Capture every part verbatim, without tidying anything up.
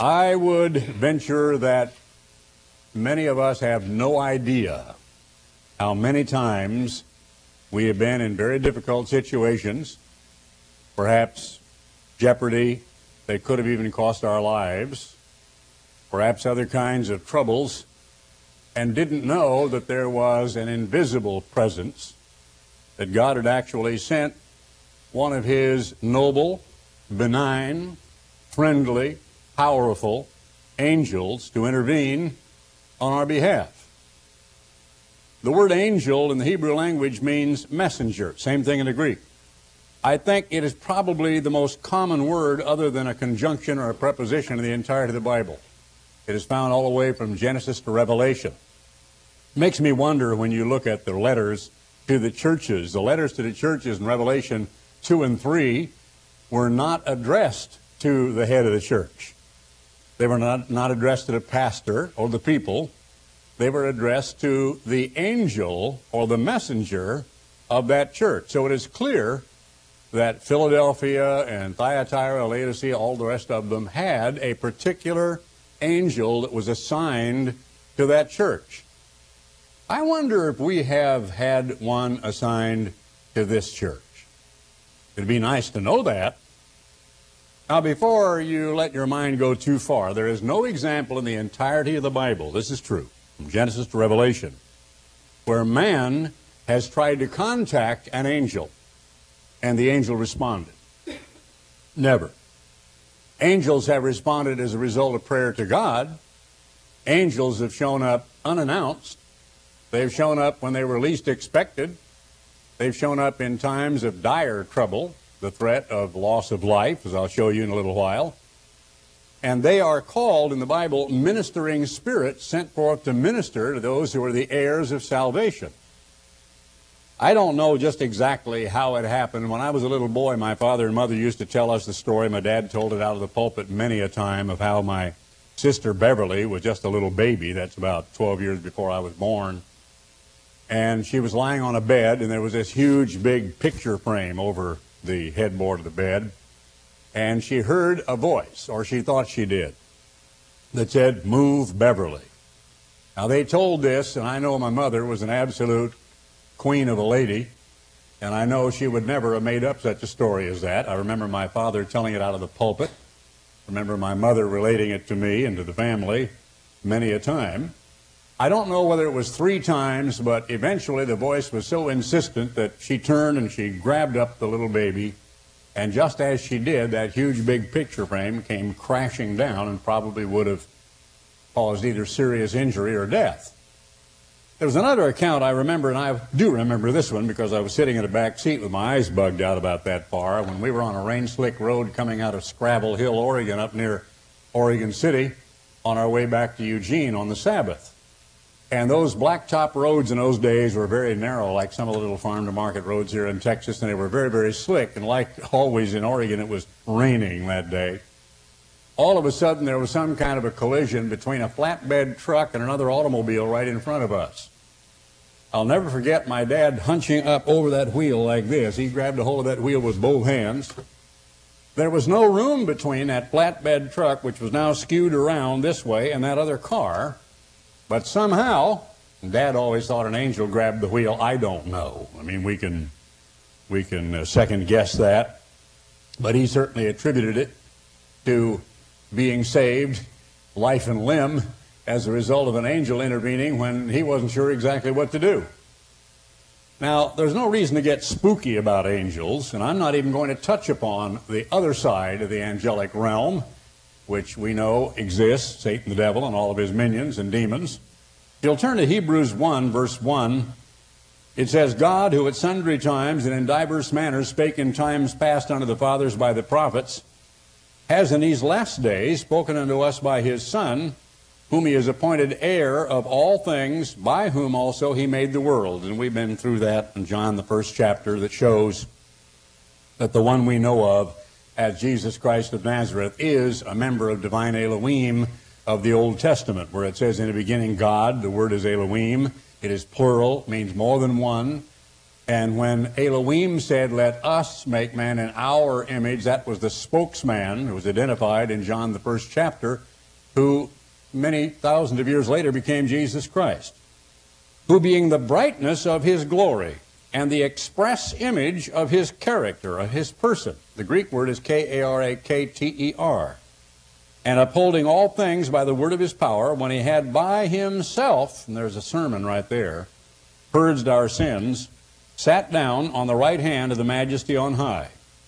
I would venture that many of us have no idea how many times we have been in very difficult situations, perhaps jeopardy that could have even cost our lives, perhaps other kinds of troubles, and didn't know that there was an invisible presence, that God had actually sent one of His noble, benign, friendly, powerful angels to intervene on our behalf. The word angel in the Hebrew language means messenger, same thing in the Greek. I think it is probably the most common word other than a conjunction or a preposition in the entirety of the Bible. It is found all the way from Genesis to Revelation. It makes me wonder when you look at the letters to the churches. The letters to the churches in Revelation two and three were not addressed to the head of the church. They were not, not addressed to the pastor or the people. They were addressed to the angel or the messenger of that church. So it is clear that Philadelphia and Thyatira, Laodicea, all the rest of them had a particular angel that was assigned to that church. I wonder if we have had one assigned to this church. It'd be nice to know that. Now, before you let your mind go too far, there is no example in the entirety of the Bible, this is true, from Genesis to Revelation, where man has tried to contact an angel and the angel responded. Never. Angels have responded as a result of prayer to God. Angels have shown up unannounced. They've shown up when they were least expected. They've shown up in times of dire trouble, the threat of loss of life, as I'll show you in a little while. And they are called in the Bible ministering spirits sent forth to minister to those who are the heirs of salvation. I don't know just exactly how it happened. When I was a little boy, my father and mother used to tell us the story. My dad told it out of the pulpit many a time of how my sister Beverly was just a little baby. That's about twelve years before I was born. And she was lying on a bed, and there was this huge, big picture frame over the headboard of the bed. And she heard a voice, or she thought she did, that said, "Move, Beverly." Now, they told this, and I know my mother was an absolute queen of a lady, and I know she would never have made up such a story as that. I remember my father telling it out of the pulpit. I remember my mother relating it to me and to the family many a time. I don't know whether it was three times, but eventually the voice was so insistent that she turned and she grabbed up the little baby, and just as she did, that huge big picture frame came crashing down and probably would have caused either serious injury or death. There was another account I remember, and I do remember this one because I was sitting in a back seat with my eyes bugged out about that far when we were on a rain-slick road coming out of Scrabble Hill, Oregon, up near Oregon City, on our way back to Eugene on the Sabbath. And those blacktop roads in those days were very narrow, like some of the little farm-to-market roads here in Texas, and they were very, very slick. And like always in Oregon, it was raining that day. All of a sudden, there was some kind of a collision between a flatbed truck and another automobile right in front of us. I'll never forget my dad hunching up over that wheel like this. He grabbed a hold of that wheel with both hands. There was no room between that flatbed truck, which was now skewed around this way, and that other car. But somehow, Dad always thought an angel grabbed the wheel. I don't know. I mean, we can, we can uh, second guess that. But he certainly attributed it to being saved, life and limb, as a result of an angel intervening when he wasn't sure exactly what to do. Now, there's no reason to get spooky about angels, and I'm not even going to touch upon the other side of the angelic realm, which we know exists, Satan the devil and all of his minions and demons. If you'll turn to Hebrews one, verse one, it says, "God, who at sundry times and in divers manners spake in times past unto the fathers by the prophets, has in these last days spoken unto us by his Son, whom he has appointed heir of all things, by whom also he made the world." And we've been through that in John, the first chapter, that shows that the one we know of as Jesus Christ of Nazareth is a member of divine Elohim of the Old Testament, where it says, "In the beginning God," the word is Elohim. It is plural, means more than one. And when Elohim said, "Let us make man in our image," that was the spokesman who was identified in John, the first chapter, who many thousands of years later became Jesus Christ, who being the brightness of his glory and the express image of his character, of his person. The Greek word is K A R A K T E R. And upholding all things by the word of his power, when he had by himself, and there's a sermon right there, purged our sins, sat down on the right hand of the majesty on high,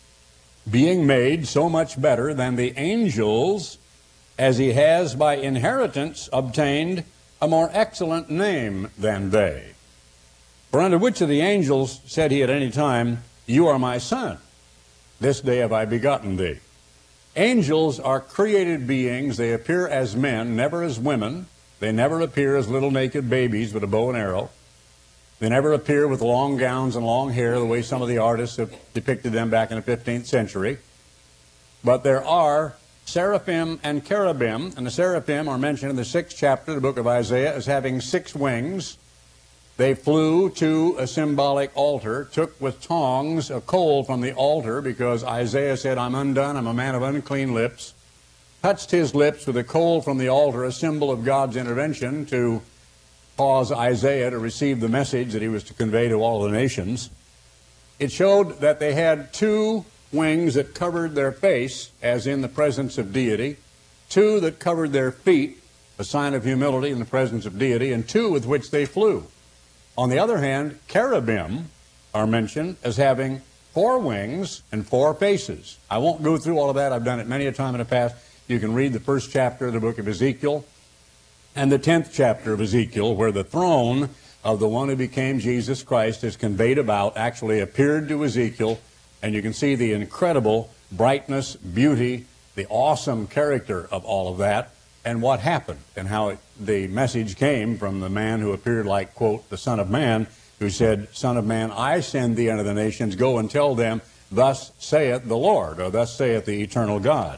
being made so much better than the angels, as he has by inheritance obtained a more excellent name than they. For unto which of the angels said he at any time, You are my son, this day have I begotten thee? Angels are created beings. They appear as men, never as women. They never appear as little naked babies with a bow and arrow. They never appear with long gowns and long hair the way some of the artists have depicted them back in the fifteenth century. But there are seraphim and cherubim, and the seraphim are mentioned in the sixth chapter of the book of Isaiah as having six wings. They flew to a symbolic altar, took with tongs a coal from the altar, because Isaiah said, I'm undone, I'm a man of unclean lips, touched his lips with a coal from the altar, a symbol of God's intervention to cause Isaiah to receive the message that he was to convey to all the nations. It showed that they had two wings that covered their face, as in the presence of deity, two that covered their feet, a sign of humility in the presence of deity, and two with which they flew. On the other hand, cherubim are mentioned as having four wings and four faces. I won't go through all of that. I've done it many a time in the past. You can read the first chapter of the book of Ezekiel and the tenth chapter of Ezekiel, where the throne of the one who became Jesus Christ is conveyed about, actually appeared to Ezekiel, and you can see the incredible brightness, beauty, the awesome character of all of that, and what happened, and how it, the message came from the man who appeared like, quote, the Son of Man, who said, Son of Man, I send thee unto the nations, go and tell them, thus saith the Lord, or thus saith the eternal God.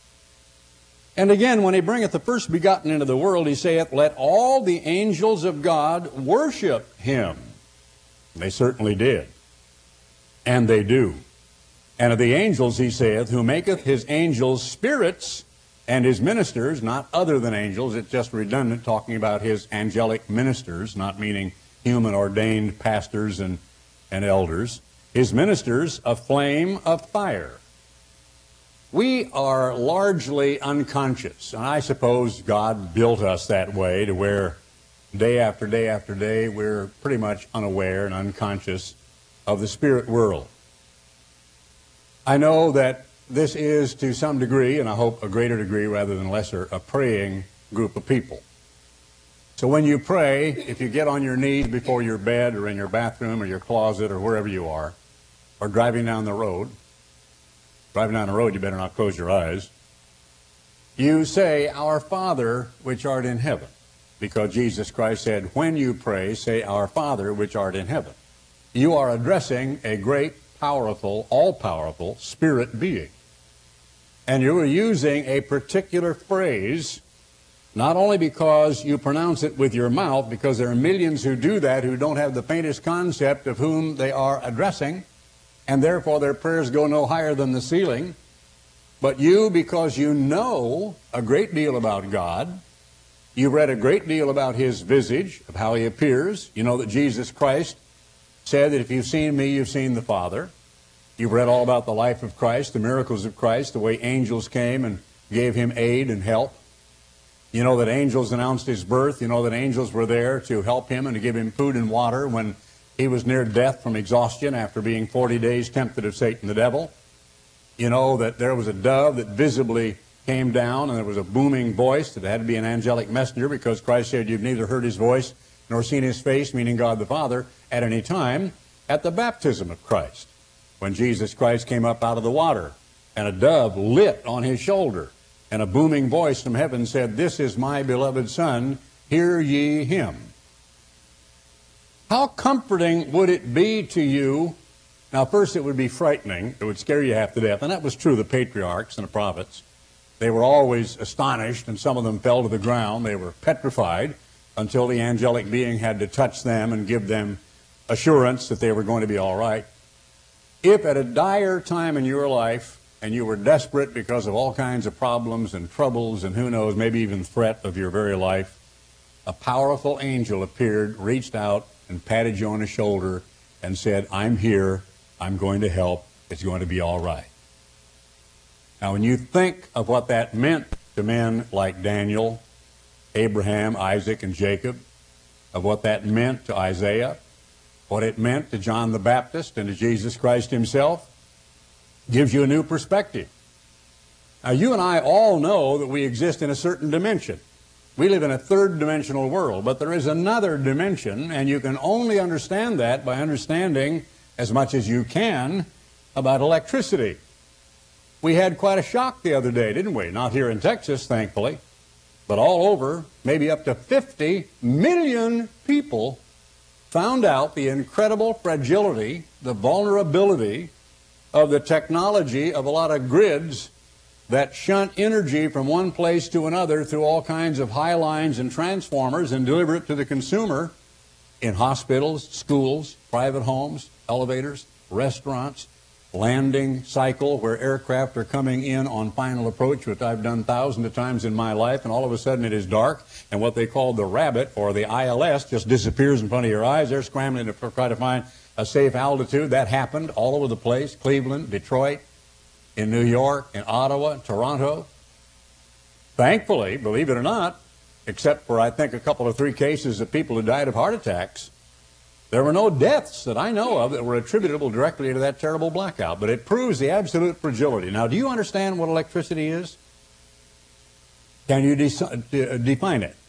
And again, when he bringeth the first begotten into the world, he saith, let all the angels of God worship him. They certainly did. And they do. And of the angels, he saith, who maketh his angels spirits, and his ministers, not other than angels. It's just redundant talking about his angelic ministers, not meaning human ordained pastors and, and elders. His ministers, a flame of fire. We are largely unconscious, and I suppose God built us that way, to where day after day after day we're pretty much unaware and unconscious of the spirit world. I know that this is, to some degree, and I hope a greater degree rather than lesser, a praying group of people. So when you pray, if you get on your knees before your bed or in your bathroom or your closet or wherever you are, or driving down the road, driving down the road, you better not close your eyes, you say, Our Father which art in heaven, because Jesus Christ said, when you pray, say, Our Father which art in heaven. You are addressing a great, powerful, all-powerful spirit being. And you are using a particular phrase, not only because you pronounce it with your mouth, because there are millions who do that who don't have the faintest concept of whom they are addressing, and therefore their prayers go no higher than the ceiling. But you, because you know a great deal about God, you've read a great deal about his visage, of how he appears. You know that Jesus Christ said that if you've seen me, you've seen the Father. You've read all about the life of Christ, the miracles of Christ, the way angels came and gave him aid and help. You know that angels announced his birth. You know that angels were there to help him and to give him food and water when he was near death from exhaustion after being forty days tempted of Satan the devil. You know that there was a dove that visibly came down, and there was a booming voice that had to be an angelic messenger, because Christ said you've neither heard his voice nor seen his face, meaning God the Father, at any time at the baptism of Christ, when Jesus Christ came up out of the water, and a dove lit on his shoulder, and a booming voice from heaven said, This is my beloved Son, hear ye him. How comforting would it be to you? Now, first, it would be frightening. It would scare you half to death, and that was true of the patriarchs and the prophets. They were always astonished, and some of them fell to the ground. They were petrified until the angelic being had to touch them and give them assurance that they were going to be all right. If at a dire time in your life, and you were desperate because of all kinds of problems and troubles and who knows, maybe even threat of your very life, a powerful angel appeared, reached out, and patted you on the shoulder and said, I'm here, I'm going to help, it's going to be all right. Now, when you think of what that meant to men like Daniel, Abraham, Isaac, and Jacob, of what that meant to Isaiah, what it meant to John the Baptist and to Jesus Christ himself, gives you a new perspective. Now, you and I all know that we exist in a certain dimension. We live in a third dimensional world, but there is another dimension, and you can only understand that by understanding as much as you can about electricity. We had quite a shock the other day, didn't we? Not here in Texas, thankfully, but all over, maybe up to fifty million people found out the incredible fragility, the vulnerability of the technology of a lot of grids that shunt energy from one place to another through all kinds of high lines and transformers and deliver it to the consumer in hospitals, schools, private homes, elevators, restaurants, landing cycle where aircraft are coming in on final approach, which I've done thousands of times in my life, and all of a sudden it is dark, and what they call the rabbit or the I L S just disappears in front of your eyes. They're scrambling to try to find a safe altitude. That happened all over the place, Cleveland, Detroit, in New York, in Ottawa, Toronto. Thankfully, believe it or not, except for I think a couple or three cases of people who died of heart attacks, there were no deaths that I know of that were attributable directly to that terrible blackout. But it proves the absolute fragility. Now, do you understand what electricity is? Can you de- define it?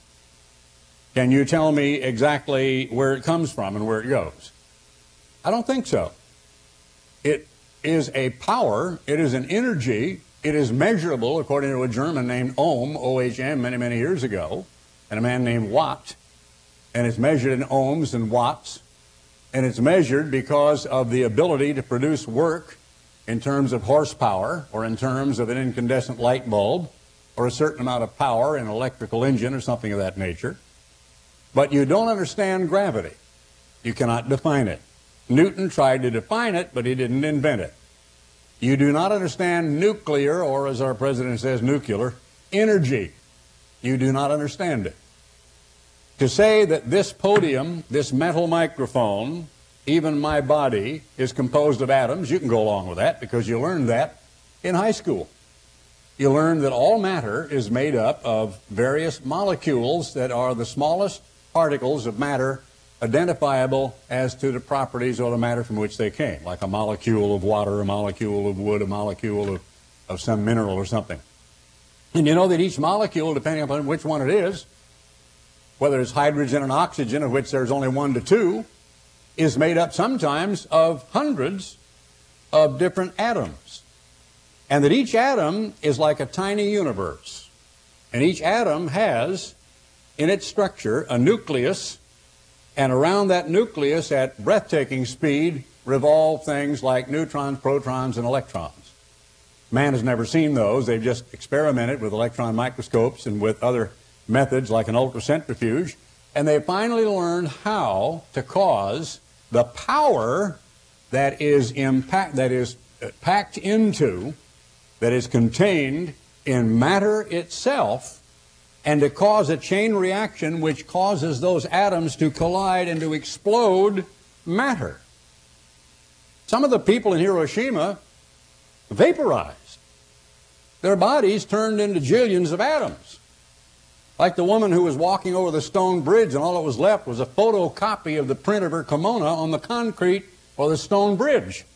Can you tell me exactly where it comes from and where it goes? I don't think so. It is a power, it is an energy, it is measurable according to a German named Ohm, O H M, many, many years ago, and a man named Watt, and it's measured in ohms and watts, and it's measured because of the ability to produce work in terms of horsepower or in terms of an incandescent light bulb or a certain amount of power in an electrical engine or something of that nature. But you don't understand gravity. You cannot define it. Newton tried to define it, but he didn't invent it. You do not understand nuclear, or as our president says, nuclear, energy. You do not understand it. To say that this podium, this metal microphone, even my body, is composed of atoms, you can go along with that because you learned that in high school. You learned that all matter is made up of various molecules that are the smallest particles of matter identifiable as to the properties or the matter from which they came, like a molecule of water, a molecule of wood, a molecule of, of some mineral or something. And you know that each molecule, depending upon which one it is, whether it's hydrogen and oxygen, of which there's only one to two, is made up sometimes of hundreds of different atoms. And that each atom is like a tiny universe. And each atom has, in its structure, a nucleus, and around that nucleus at breathtaking speed revolve things like neutrons, protons, and electrons. Man has never seen those. They've just experimented with electron microscopes and with other methods like an ultracentrifuge, and they finally learned how to cause the power that is impact that is packed into, that is contained in matter itself, and to cause a chain reaction which causes those atoms to collide and to explode matter. Some of the people in Hiroshima vaporized. Their bodies turned into jillions of atoms. Like the woman who was walking over the stone bridge and all that was left was a photocopy of the print of her kimono on the concrete or the stone bridge.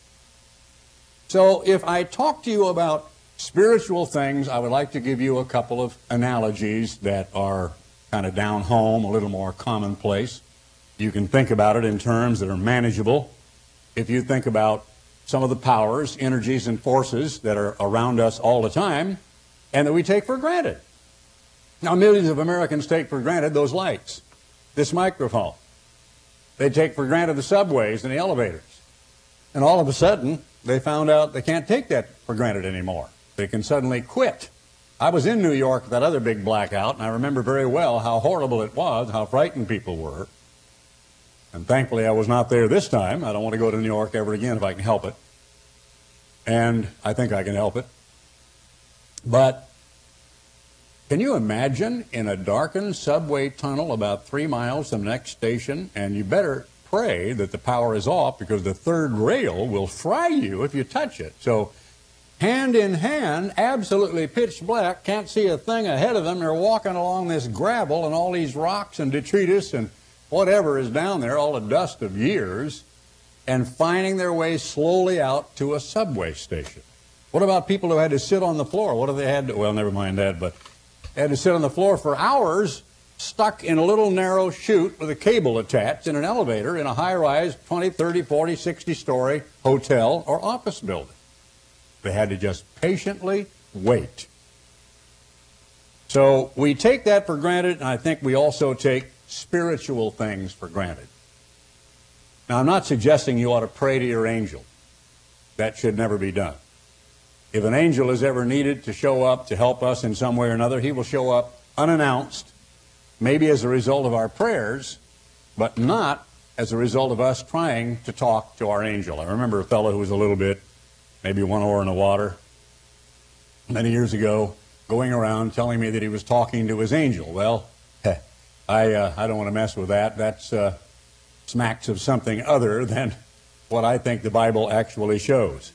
So if I talk to you about spiritual things, I would like to give you a couple of analogies that are kind of down home, a little more commonplace. You can think about it in terms that are manageable. If you think about some of the powers, energies, and forces that are around us all the time and that we take for granted. Now, millions of Americans take for granted those lights, this microphone. They take for granted the subways and the elevators. And all of a sudden, they found out they can't take that for granted anymore. They can suddenly quit. I was in New York with that other big blackout, and I remember very well how horrible it was, how frightened people were. And thankfully, I was not there this time. I don't want to go to New York ever again if I can help it. and I think I can help it. But can you imagine in a darkened subway tunnel about three miles from the next station, and you better pray that the power is off because the third rail will fry you if you touch it. So hand in hand, absolutely pitch black, can't see a thing ahead of them. They're walking along this gravel and all these rocks and detritus and whatever is down there, all the dust of years, and finding their way slowly out to a subway station. What about people who had to sit on the floor? What if they had to, well, never mind that, but they had to sit on the floor for hours stuck in a little narrow chute with a cable attached in an elevator in a high-rise twenty, thirty, forty, sixty-story hotel or office building. They had to just patiently wait. So we take that for granted, and I think we also take spiritual things for granted. Now, I'm not suggesting you ought to pray to your angel. That should never be done. If an angel is ever needed to show up to help us in some way or another, he will show up unannounced, maybe as a result of our prayers, but not as a result of us trying to talk to our angel. I remember a fellow who was a little bit, maybe one oar in the water, many years ago, going around telling me that he was talking to his angel. Well, I, uh, I don't want to mess with that. That's uh, smacks of something other than what I think the Bible actually shows.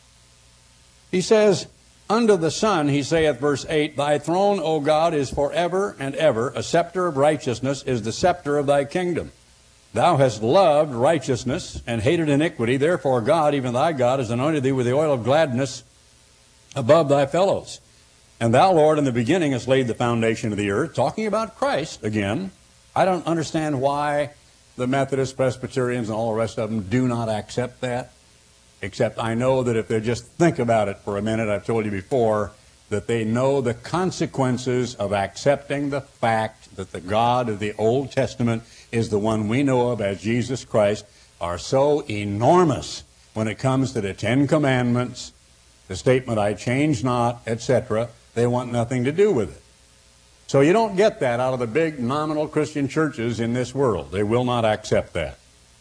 He says, under the sun, he saith, verse eight, thy throne, O God, is forever and ever. A scepter of righteousness is the scepter of thy kingdom. Thou hast loved righteousness and hated iniquity. Therefore God, even thy God, has anointed thee with the oil of gladness above thy fellows. And thou, Lord, in the beginning hast laid the foundation of the earth. Talking about Christ again. I don't understand why the Methodists, Presbyterians, and all the rest of them do not accept that. Except I know that if they just think about it for a minute, I've told you before, that they know the consequences of accepting the fact that the God of the Old Testament is the one we know of as Jesus Christ, are so enormous when it comes to the Ten Commandments, the statement, I change not, et cetera. They want nothing to do with it. So you don't get that out of the big nominal Christian churches in this world. They will not accept that.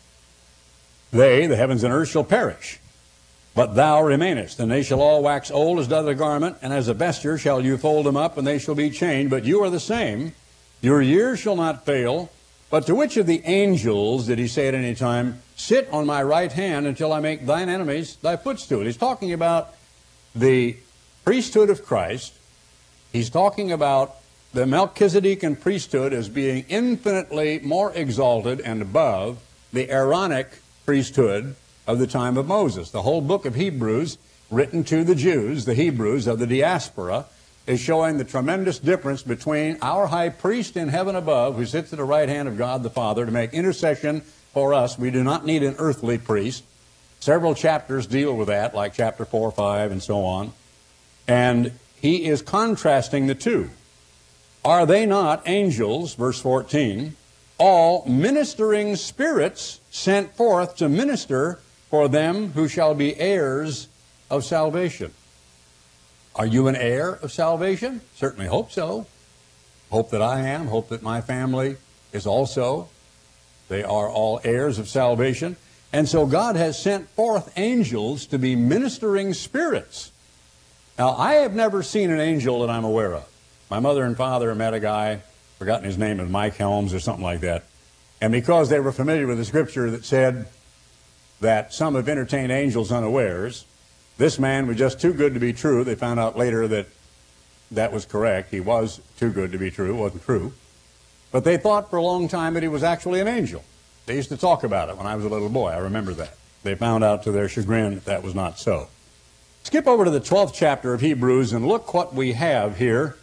They, the heavens and earth, shall perish, but thou remainest, and they shall all wax old as doth a garment, and as a vesture shall you fold them up, and they shall be changed. But you are the same. Your years shall not fail. But to which of the angels did he say at any time, sit on my right hand until I make thine enemies thy footstool? He's talking about the priesthood of Christ. He's talking about the Melchizedekan priesthood as being infinitely more exalted and above the Aaronic priesthood of the time of Moses. The whole book of Hebrews, written to the Jews, the Hebrews of the diaspora, is showing the tremendous difference between our high priest in heaven above, who sits at the right hand of God the Father to make intercession for us. We do not need an earthly priest. Several chapters deal with that, like chapter four, five, and so on. And he is contrasting the two. Are they not angels, verse fourteen, all ministering spirits sent forth to minister for them who shall be heirs of salvation? Are you an heir of salvation? Certainly hope so. Hope that I am. Hope that my family is also. They are all heirs of salvation. And so God has sent forth angels to be ministering spirits. Now, I have never seen an angel that I'm aware of. My mother and father met a guy, forgotten his name, is Mike Helms or something like that. And because they were familiar with the scripture that said that some have entertained angels unawares, this man was just too good to be true. They found out later that that was correct. He was too good to be true. It wasn't true. But they thought for a long time that he was actually an angel. They used to talk about it when I was a little boy. I remember that. They found out to their chagrin that that was not so. Skip over to the twelfth chapter of Hebrews and look what we have here.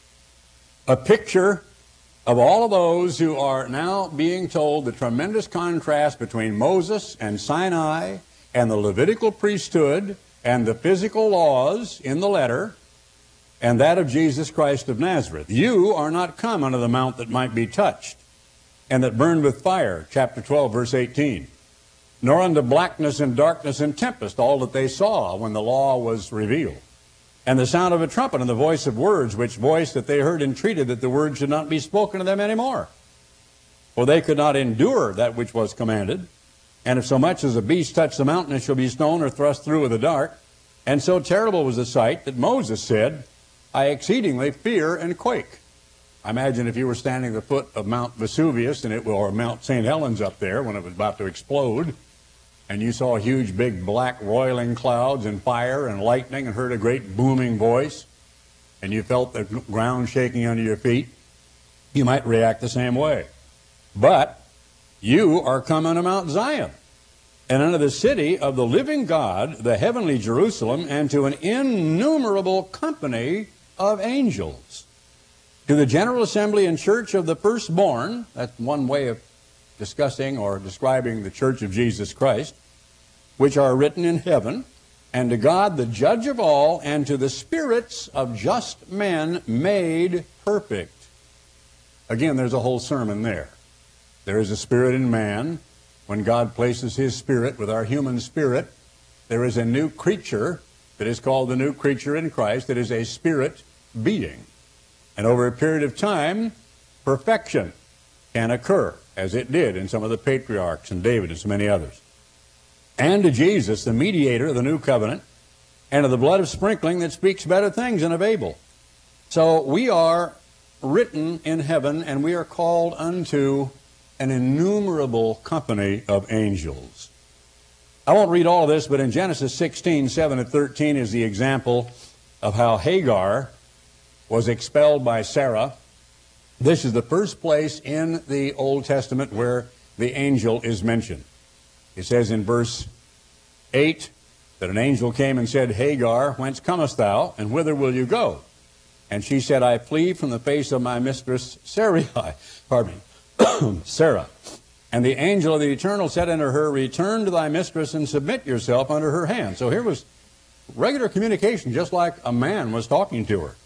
A picture of all of those who are now being told the tremendous contrast between Moses and Sinai and the Levitical priesthood and the physical laws in the letter and that of Jesus Christ of Nazareth. You are not come unto the mount that might be touched and that burned with fire, chapter twelve, verse eighteen, nor unto blackness and darkness and tempest, all that they saw when the law was revealed, and the sound of a trumpet and the voice of words, which voice that they heard entreated that the word should not be spoken to them any more. For they could not endure that which was commanded. And if so much as a beast touch the mountain, it shall be stoned or thrust through with a dart. And so terrible was the sight that Moses said, I exceedingly fear and quake. I imagine if you were standing at the foot of Mount Vesuvius, and it, or Mount Saint Helens up there when it was about to explode, and you saw huge, big, black, roiling clouds and fire and lightning and heard a great booming voice, and you felt the ground shaking under your feet, you might react the same way. But you are coming to Mount Zion, and unto the city of the living God, the heavenly Jerusalem, and to an innumerable company of angels, to the general assembly and church of the firstborn. That's one way of discussing or describing the church of Jesus Christ, which are written in heaven, and to God the judge of all, and to the spirits of just men made perfect. Again, there's a whole sermon there. There is a spirit in man. When God places his spirit with our human spirit, there is a new creature that is called the new creature in Christ, that is a spirit being. And over a period of time, perfection can occur, as it did in some of the patriarchs and David and so many others. And to Jesus, the mediator of the new covenant, and of the blood of sprinkling that speaks better things than of Abel. So we are written in heaven, and we are called unto an innumerable company of angels. I won't read all of this, but in Genesis sixteen, seven and thirteen is the example of how Hagar was expelled by Sarah. This is the first place in the Old Testament where the angel is mentioned. It says in verse eight that an angel came and said, Hagar, whence comest thou, and whither will you go? And she said, I flee from the face of my mistress Sarai. Pardon me, Sarah. And the angel of the Eternal said unto her, return to thy mistress and submit yourself under her hand. So here was regular communication, just like a man was talking to her.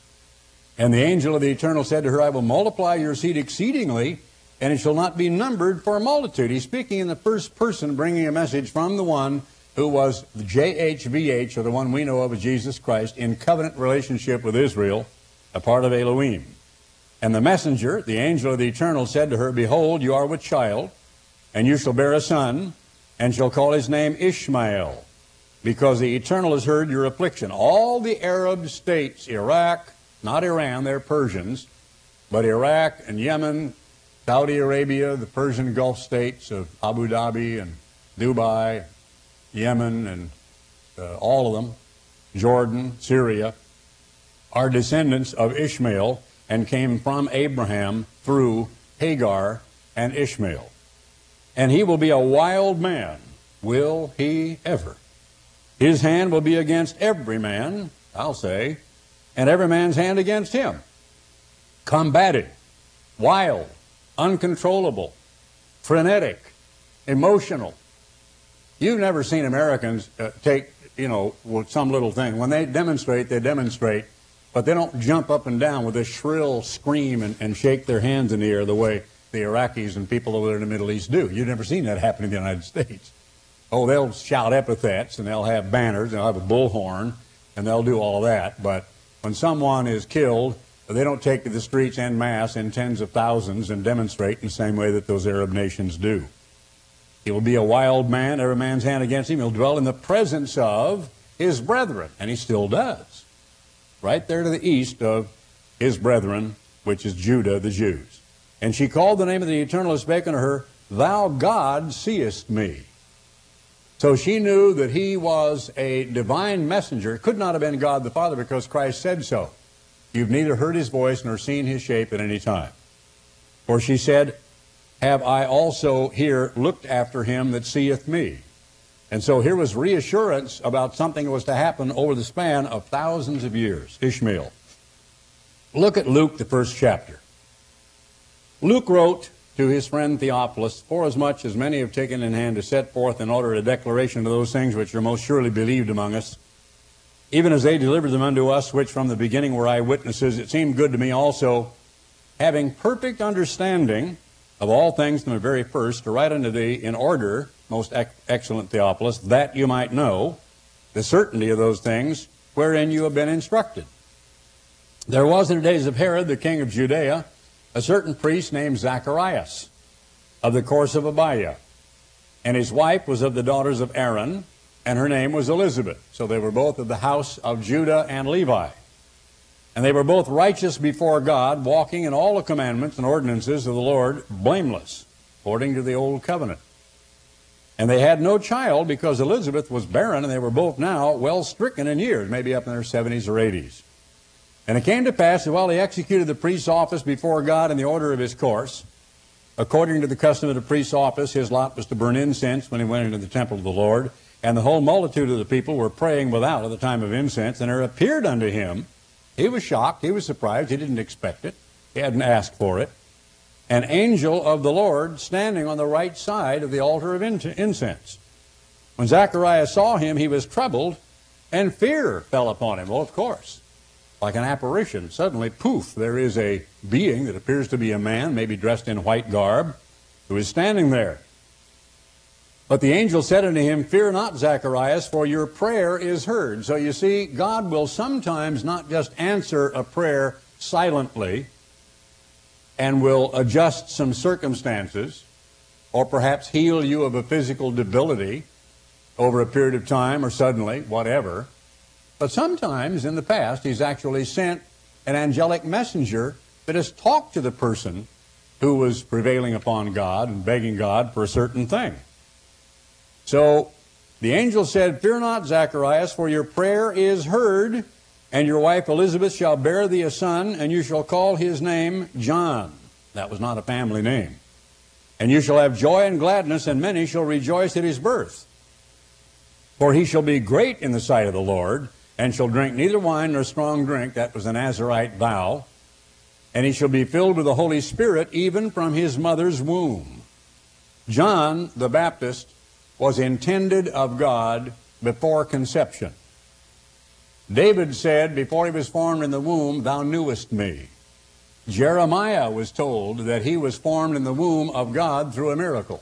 And the angel of the Eternal said to her, I will multiply your seed exceedingly, and it shall not be numbered for a multitude. He's speaking in the first person, bringing a message from the one who was the J H V H, or the one we know of as Jesus Christ, in covenant relationship with Israel, a part of Elohim. And the messenger, the angel of the Eternal, said to her, behold, you are with child, and you shall bear a son, and shall call his name Ishmael, because the Eternal has heard your affliction. All the Arab states, Iraq, not Iran, they're Persians, but Iraq and Yemen, Saudi Arabia, the Persian Gulf states of Abu Dhabi and Dubai, Yemen, and uh, all of them, Jordan, Syria, are descendants of Ishmael and came from Abraham through Hagar and Ishmael. And he will be a wild man, will he ever? His hand will be against every man, I'll say, and every man's hand against him. Combative, wild, uncontrollable, frenetic, emotional. You've never seen Americans uh, take, you know, some little thing. When they demonstrate, they demonstrate, but they don't jump up and down with a shrill scream and, and shake their hands in the air the way the Iraqis and people over there in the Middle East do. You've never seen that happen in the United States. Oh, they'll shout epithets, and they'll have banners, and they'll have a bullhorn, and they'll do all that, but when someone is killed, they don't take to the streets en masse in tens of thousands and demonstrate in the same way that those Arab nations do. He will be a wild man, every man's hand against him. He'll dwell in the presence of his brethren, and he still does. Right there to the east of his brethren, which is Judah, the Jews. And she called the name of the Eternal and spake unto her, thou God seest me. So she knew that he was a divine messenger. It could not have been God the Father, because Christ said so. You've neither heard his voice nor seen his shape at any time. For she said, have I also here looked after him that seeth me? And so here was reassurance about something that was to happen over the span of thousands of years. Ishmael. Look at Luke, the first chapter. Luke wrote to his friend Theophilus, forasmuch as many have taken in hand to set forth in order a declaration of those things which are most surely believed among us, even as they delivered them unto us, which from the beginning were eyewitnesses, it seemed good to me also, having perfect understanding of all things from the very first, to write unto thee in order, most ec excellent Theophilus, that you might know the certainty of those things wherein you have been instructed. There was in the days of Herod, the king of Judea, a certain priest named Zacharias, of the course of Abiah. And his wife was of the daughters of Aaron, and her name was Elizabeth. So they were both of the house of Judah and Levi. And they were both righteous before God, walking in all the commandments and ordinances of the Lord, blameless, according to the old covenant. And they had no child because Elizabeth was barren, and they were both now well stricken in years, maybe up in their seventies or eighties. And it came to pass that while he executed the priest's office before God in the order of his course, according to the custom of the priest's office, his lot was to burn incense when he went into the temple of the Lord. And the whole multitude of the people were praying without at the time of incense. And there appeared unto him, he was shocked, he was surprised, he didn't expect it, he hadn't asked for it, an angel of the Lord standing on the right side of the altar of incense. When Zacharias saw him, he was troubled, and fear fell upon him. Well, of course, like an apparition, suddenly, poof, there is a being that appears to be a man, maybe dressed in white garb, who is standing there. But the angel said unto him, Fear not, Zacharias, for your prayer is heard. So you see, God will sometimes not just answer a prayer silently and will adjust some circumstances, or perhaps heal you of a physical debility over a period of time or suddenly, whatever. But sometimes in the past, he's actually sent an angelic messenger that has talked to the person who was prevailing upon God and begging God for a certain thing. So the angel said, Fear not, Zacharias, for your prayer is heard, and your wife Elizabeth shall bear thee a son, and you shall call his name John. That was not a family name. And you shall have joy and gladness, and many shall rejoice at his birth. For he shall be great in the sight of the Lord, and shall drink neither wine nor strong drink. That was a Nazirite vow. And he shall be filled with the Holy Spirit, even from his mother's womb. John the Baptist was intended of God before conception. David said, before he was formed in the womb, Thou knewest me. Jeremiah was told that he was formed in the womb of God through a miracle.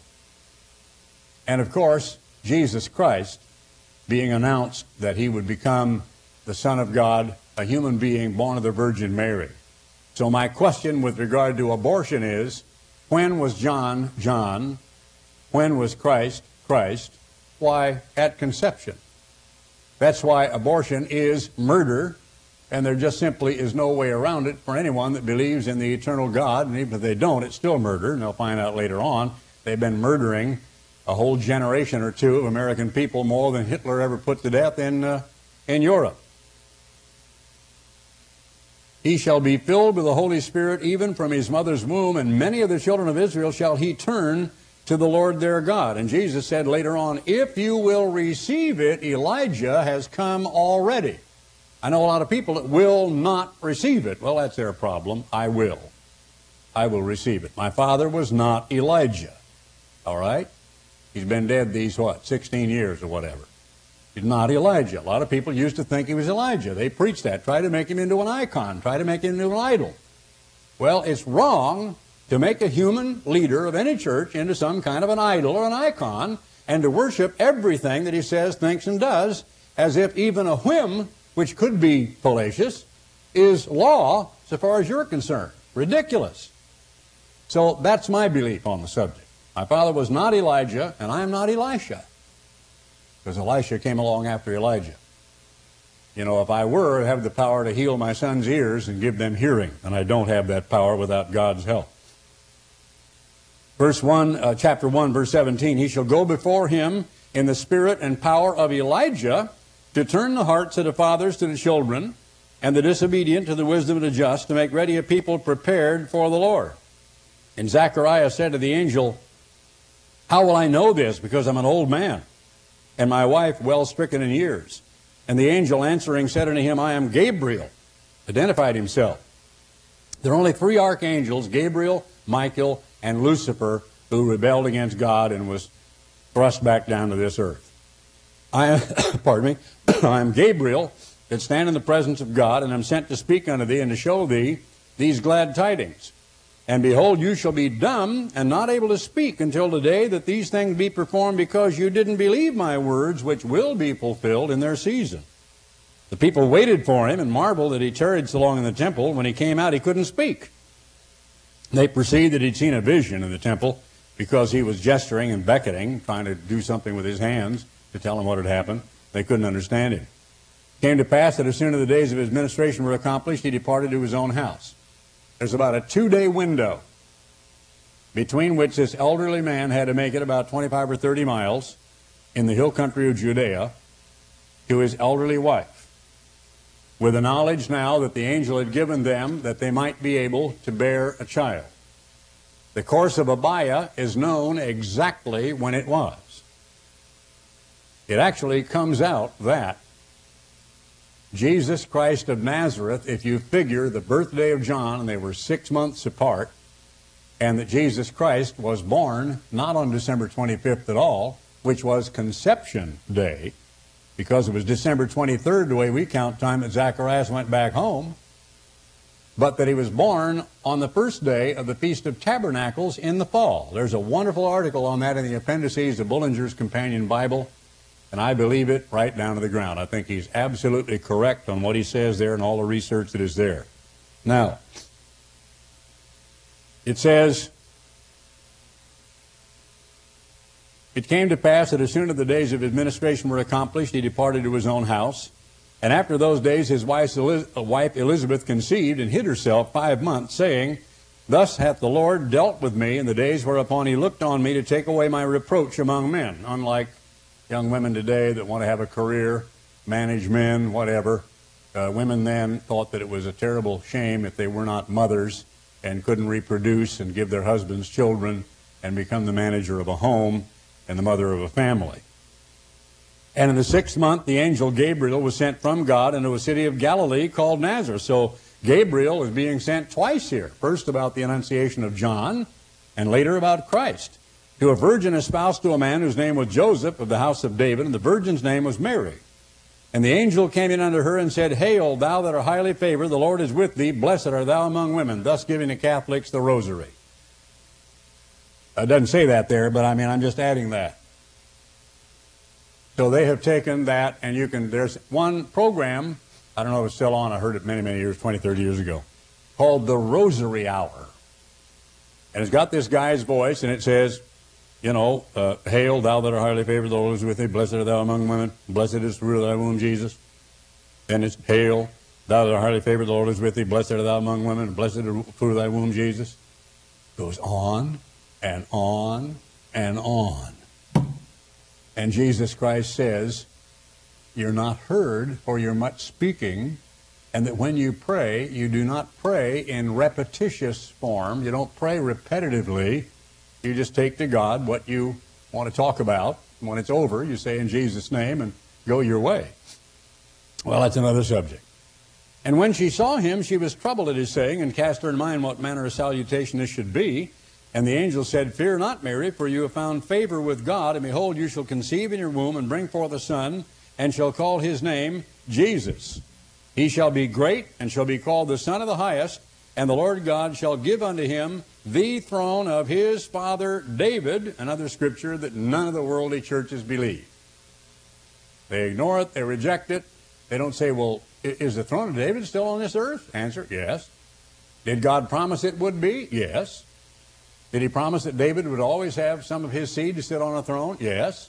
And of course, Jesus Christ, being announced that he would become the Son of God, a human being born of the Virgin Mary. So my question with regard to abortion is, when was John John? When was Christ Christ? Why, at conception. That's why abortion is murder, and there just simply is no way around it for anyone that believes in the eternal God. And even if they don't, it's still murder, and they'll find out later on they've been murdering a whole generation or two of American people, more than Hitler ever put to death in, uh, in Europe. He shall be filled with the Holy Spirit even from his mother's womb, and many of the children of Israel shall he turn to the Lord their God. And Jesus said later on, if you will receive it, Elijah has come already. I know a lot of people that will not receive it. Well, that's their problem. I will. I will receive it. My father was not Elijah. All right? He's been dead these, what, sixteen years or whatever. He's not Elijah. A lot of people used to think he was Elijah. They preached that, try to make him into an icon, try to make him into an idol. Well, it's wrong to make a human leader of any church into some kind of an idol or an icon, and to worship everything that he says, thinks, and does, as if even a whim, which could be fallacious, is law so far as you're concerned. Ridiculous. So that's my belief on the subject. My father was not Elijah, and I am not Elisha, because Elisha came along after Elijah. You know, if I were, I'd have the power to heal my son's ears and give them hearing, and I don't have that power without God's help. Verse one, uh, chapter one, verse seventeen, he shall go before him in the spirit and power of Elijah to turn the hearts of the fathers to the children and the disobedient to the wisdom of the just, to make ready a people prepared for the Lord. And Zechariah said to the angel, how will I know this? Because I'm an old man, and my wife well stricken in years. And the angel answering said unto him, I am Gabriel, identified himself. There are only three archangels, Gabriel, Michael, and Lucifer, who rebelled against God and was thrust back down to this earth. I am, pardon me, I am Gabriel, that stand in the presence of God, and am sent to speak unto thee and to show thee these glad tidings. And behold, you shall be dumb and not able to speak until the day that these things be performed, because you didn't believe my words, which will be fulfilled in their season. The people waited for him and marveled that he tarried so long in the temple. When he came out, he couldn't speak. They perceived that he'd seen a vision in the temple, because he was gesturing and beckoning, trying to do something with his hands to tell him what had happened. They couldn't understand him. It came to pass that as soon as the days of his ministration were accomplished, he departed to his own house. There's about a two-day window between which this elderly man had to make it about twenty-five or thirty miles in the hill country of Judea to his elderly wife, with the knowledge now that the angel had given them that they might be able to bear a child. The course of Abiah is known exactly when it was. It actually comes out that Jesus Christ of Nazareth, if you figure the birthday of John, and they were six months apart, and that Jesus Christ was born not on December twenty-fifth at all, which was Conception Day, because it was December twenty-third, the way we count time, that Zacharias went back home, but that he was born on the first day of the Feast of Tabernacles in the fall. There's a wonderful article on that in the appendices of Bullinger's Companion Bible, and I believe it right down to the ground. I think he's absolutely correct on what he says there and all the research that is there. Now, it says, it came to pass that as soon as the days of his ministration were accomplished, he departed to his own house. And after those days his wife Elizabeth conceived and hid herself five months, saying, Thus hath the Lord dealt with me in the days whereupon he looked on me to take away my reproach among men. Unlike young women today that want to have a career, manage men, whatever. Uh, women then thought that it was a terrible shame if they were not mothers and couldn't reproduce and give their husbands children and become the manager of a home and the mother of a family. And in the sixth month, the angel Gabriel was sent from God into a city of Galilee called Nazareth. So Gabriel is being sent twice here. First about the Annunciation of John, and later about Christ. To a virgin espoused to a man whose name was Joseph of the house of David, and the virgin's name was Mary. And the angel came in unto her and said, Hail, thou that art highly favored, the Lord is with thee, blessed art thou among women, thus giving the Catholics the rosary. It doesn't say that there, but I mean, I'm just adding that. So they have taken that, and you can, there's one program, I don't know if it's still on, I heard it many, many years, twenty, thirty years ago, called The Rosary Hour. And it's got this guy's voice, and it says, you know, uh, Hail, thou that art highly favored, the Lord is with thee, blessed art thou among women, blessed is the fruit of thy womb, Jesus. Then it's, Hail, thou that art highly favored, the Lord is with thee, blessed art thou among women, blessed is the fruit of thy womb, Jesus. Goes on and on and on. And Jesus Christ says, you're not heard, for you're much speaking, and that when you pray, you do not pray in repetitious form. You don't pray repetitively. You just take to God what you want to talk about. When it's over, you say in Jesus' name and go your way. Well, that's another subject. And when she saw him, she was troubled at his saying, and cast her in mind what manner of salutation this should be. And the angel said, Fear not, Mary, for you have found favor with God, and behold, you shall conceive in your womb and bring forth a son, and shall call his name Jesus. He shall be great, and shall be called the Son of the Highest, and the Lord God shall give unto him the throne of his father David, another scripture that none of the worldly churches believe. They ignore it, they reject it. They don't say, well, is the throne of David still on this earth? Answer, yes. Did God promise it would be? Yes. Did he promise that David would always have some of his seed to sit on a throne? Yes.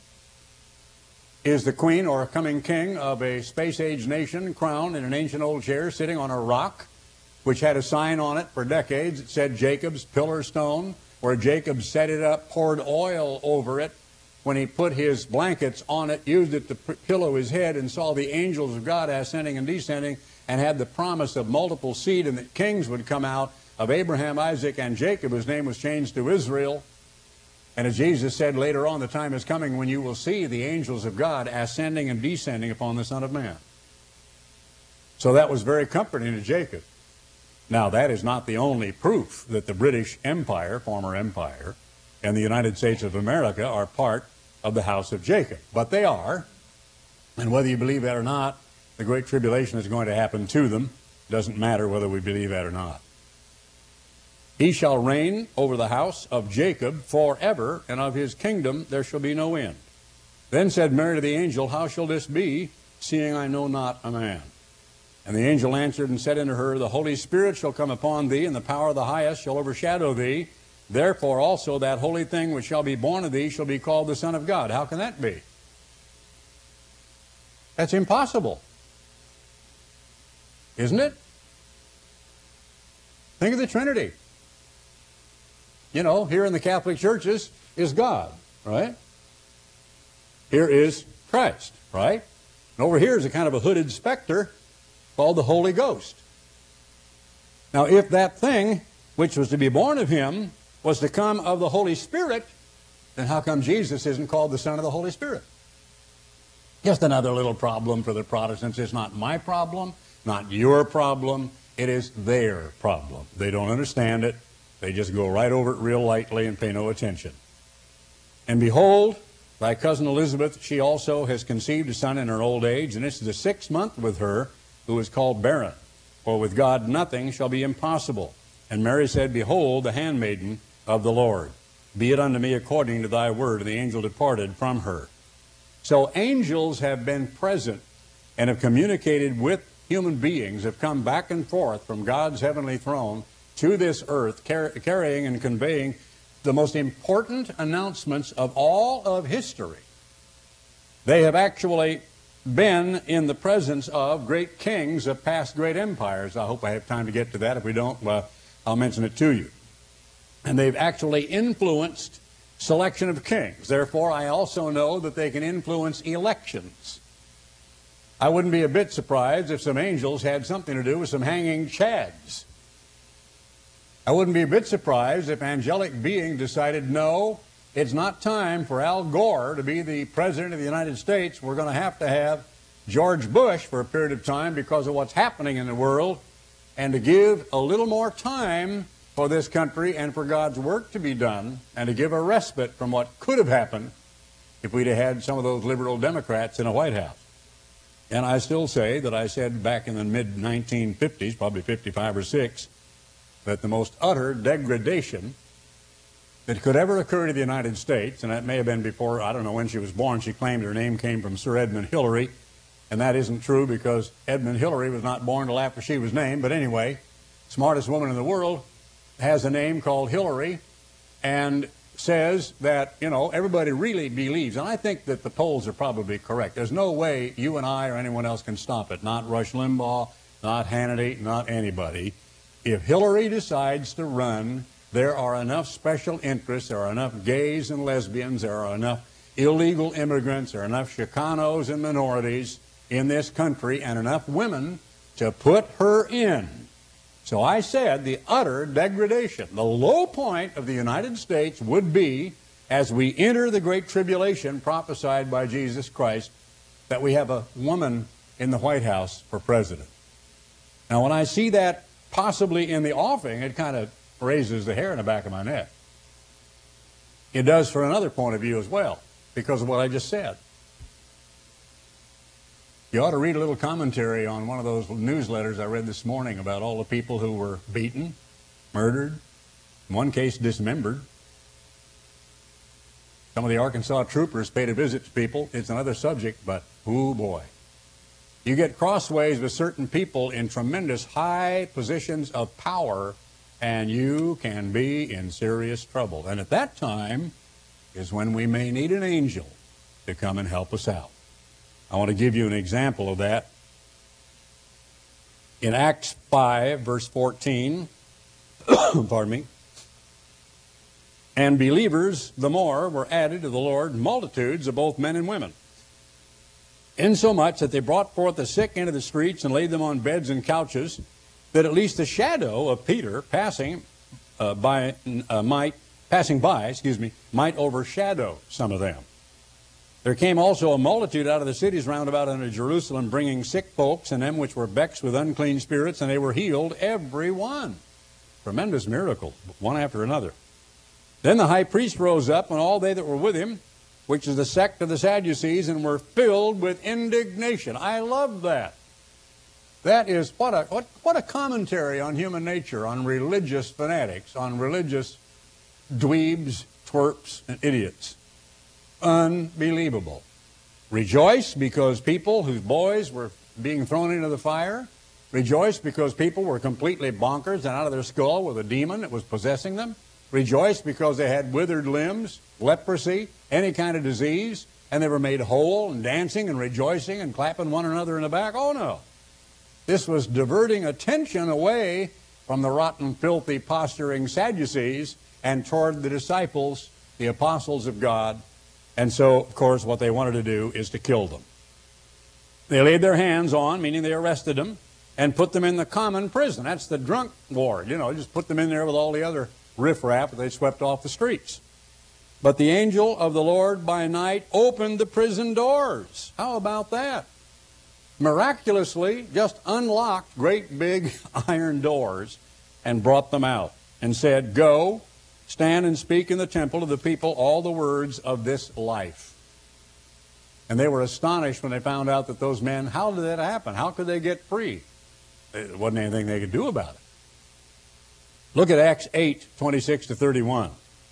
Is the queen or coming king of a space-age nation crowned in an ancient old chair sitting on a rock, which had a sign on it for decades that said Jacob's pillar stone, where Jacob set it up, poured oil over it. When he put his blankets on it, used it to pillow his head, and saw the angels of God ascending and descending, and had the promise of multiple seed and that kings would come out of Abraham, Isaac, and Jacob. His name was changed to Israel. And as Jesus said later on, the time is coming when you will see the angels of God ascending and descending upon the Son of Man. So that was very comforting to Jacob. Now, that is not the only proof that the British Empire, former empire, and the United States of America are part of the house of Jacob. But they are. And whether you believe that or not, the Great Tribulation is going to happen to them. It doesn't matter whether we believe that or not. He shall reign over the house of Jacob forever, and of his kingdom there shall be no end. Then said Mary to the angel, How shall this be, seeing I know not a man? And the angel answered and said unto her, The Holy Spirit shall come upon thee, and the power of the highest shall overshadow thee. Therefore also that holy thing which shall be born of thee shall be called the Son of God. How can that be? That's impossible. Isn't it? Think of the Trinity. You know, here in the Catholic churches is God, right? Here is Christ, right? And over here is a kind of a hooded specter called the Holy Ghost. Now, if that thing which was to be born of him was to come of the Holy Spirit, then how come Jesus isn't called the Son of the Holy Spirit? Just another little problem for the Protestants. It's not my problem, not your problem. It is their problem. They don't understand it. They just go right over it real lightly and pay no attention. And behold, thy cousin Elizabeth, she also has conceived a son in her old age, and this is the sixth month with her, who is called barren. For with God nothing shall be impossible. And Mary said, Behold, the handmaiden of the Lord. Be it unto me according to thy word. And the angel departed from her. So angels have been present and have communicated with human beings, have come back and forth from God's heavenly throne to this earth, car carrying and conveying the most important announcements of all of history. They have actually been in the presence of great kings of past great empires. I hope I have time to get to that. If we don't, well, I'll mention it to you. And they've actually influenced selection of kings. Therefore, I also know that they can influence elections. I wouldn't be a bit surprised if some angels had something to do with some hanging chads. I wouldn't be a bit surprised if angelic being decided, no, it's not time for Al Gore to be the President of the United States. We're going to have to have George Bush for a period of time because of what's happening in the world, and to give a little more time for this country and for God's work to be done, and to give a respite from what could have happened if we'd have had some of those liberal Democrats in the White House. And I still say that I said back in the mid nineteen fifties, probably fifty-five or six, that the most utter degradation that could ever occur to the United States, and that may have been before, I don't know when she was born, she claimed her name came from Sir Edmund Hillary, and that isn't true because Edmund Hillary was not born till after she was named. But anyway, smartest woman in the world has a name called Hillary, and says that, you know, everybody really believes, and I think that the polls are probably correct. There's no way you and I or anyone else can stop it. Not Rush Limbaugh, not Hannity, not anybody. If Hillary decides to run, there are enough special interests, there are enough gays and lesbians, there are enough illegal immigrants, there are enough Chicanos and minorities in this country, and enough women to put her in. So I said the utter degradation, the low point of the United States would be, as we enter the Great Tribulation prophesied by Jesus Christ, that we have a woman in the White House for president. Now, when I see that possibly in the offing, it kind of raises the hair in the back of my neck. It does for another point of view as well, because of what I just said. You ought to read a little commentary on one of those newsletters I read this morning about all the people who were beaten, murdered, in one case dismembered. Some of the Arkansas troopers paid a visit to people. It's another subject, but oh boy. You get crossways with certain people in tremendous high positions of power, and you can be in serious trouble. And at that time is when we may need an angel to come and help us out. I want to give you an example of that. In Acts five, verse fourteen, pardon me, and believers the more were added to the Lord, multitudes of both men and women, insomuch that they brought forth the sick into the streets and laid them on beds and couches, that at least the shadow of Peter passing uh, by uh, might passing by, excuse me, might overshadow some of them. There came also a multitude out of the cities round about unto Jerusalem, bringing sick folks and them which were vexed with unclean spirits, and they were healed, every one. Tremendous miracle, one after another. Then the high priest rose up, and all they that were with him, which is the sect of the Sadducees, and were filled with indignation. I love that. That is, what a, what, what a commentary on human nature, on religious fanatics, on religious dweebs, twerps, and idiots. Unbelievable. Rejoice because people whose boys were being thrown into the fire. Rejoice because people were completely bonkers and out of their skull with a demon that was possessing them. Rejoice because they had withered limbs, leprosy, any kind of disease. and they were made whole and dancing and rejoicing and clapping one another in the back. Oh, no. This was diverting attention away from the rotten, filthy, posturing Sadducees and toward the disciples, the apostles of God. And so, of course, what they wanted to do is to kill them. They laid their hands on, meaning they arrested them, and put them in the common prison. That's the drunk ward. You know, just put them in there with all the other riffraff that they swept off the streets. But the angel of the Lord by night opened the prison doors. How about that? Miraculously, just unlocked great big iron doors and brought them out and said, "Go, stand and speak in the temple to the people all the words of this life." And they were astonished when they found out that those men, how did that happen? How could they get free? There wasn't anything they could do about it. Look at Acts eight, twenty-six to thirty-one.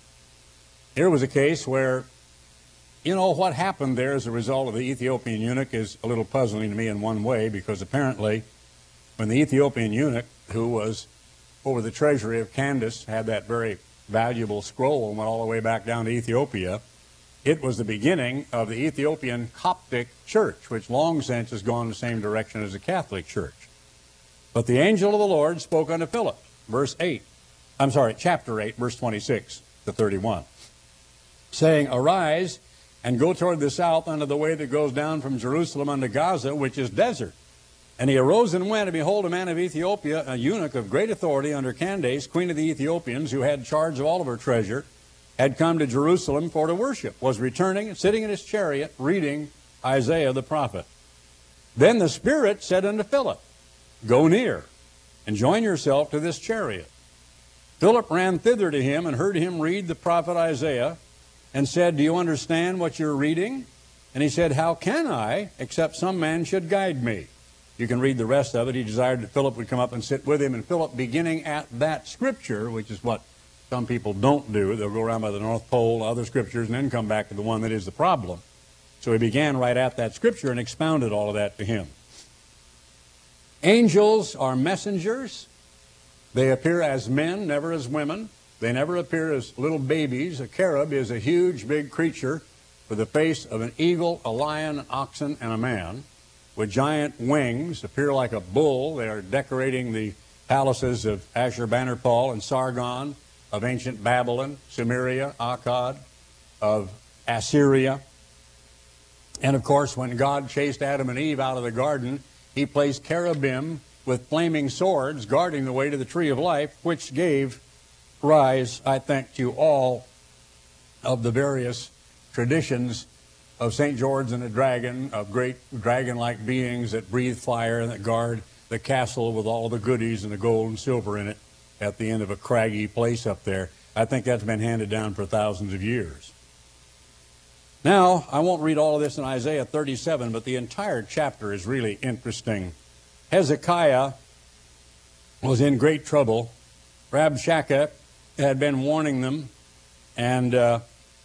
Here was a case where, you know, what happened there as a result of the Ethiopian eunuch is a little puzzling to me in one way, because apparently when the Ethiopian eunuch, who was over the treasury of Candace, had that very valuable scroll and went all the way back down to Ethiopia, it was the beginning of the Ethiopian Coptic Church, which long since has gone the same direction as the Catholic Church. But the angel of the Lord spoke unto Philip, verse eight, I'm sorry, chapter eight, verse twenty-six to thirty-one, saying, "Arise, and go toward the south unto the way that goes down from Jerusalem unto Gaza, which is desert." And he arose and went, and behold, a man of Ethiopia, a eunuch of great authority under Candace, queen of the Ethiopians, who had charge of all of her treasure, had come to Jerusalem for to worship, was returning and sitting in his chariot, reading Isaiah the prophet. Then the Spirit said unto Philip, "Go near, and join yourself to this chariot." Philip ran thither to him, and heard him read the prophet Isaiah, and said, "Do you understand what you're reading?" And he said, "How can I, except some man should guide me?" You can read the rest of it. He desired that Philip would come up and sit with him. And Philip, beginning at that scripture, which is what some people don't do, they'll go around by the North Pole, other scriptures, and then come back to the one that is the problem. So he began right at that scripture and expounded all of that to him. Angels are messengers. They appear as men, never as women. They never appear as little babies. A cherub is a huge, big creature with the face of an eagle, a lion, an oxen, and a man, with giant wings, appear like a bull. They are decorating the palaces of Ashurbanipal and Sargon, of ancient Babylon, Sumeria, Akkad, of Assyria. And of course, when God chased Adam and Eve out of the garden, he placed cherubim with flaming swords guarding the way to the tree of life, which gave rise, I think, to all of the various traditions of Saint George and the dragon, of great dragon-like beings that breathe fire and that guard the castle with all the goodies and the gold and silver in it at the end of a craggy place up there. I think that's been handed down for thousands of years. Now, I won't read all of this in Isaiah thirty-seven, but the entire chapter is really interesting. Hezekiah was in great trouble. Rabshakeh had been warning them, and uh,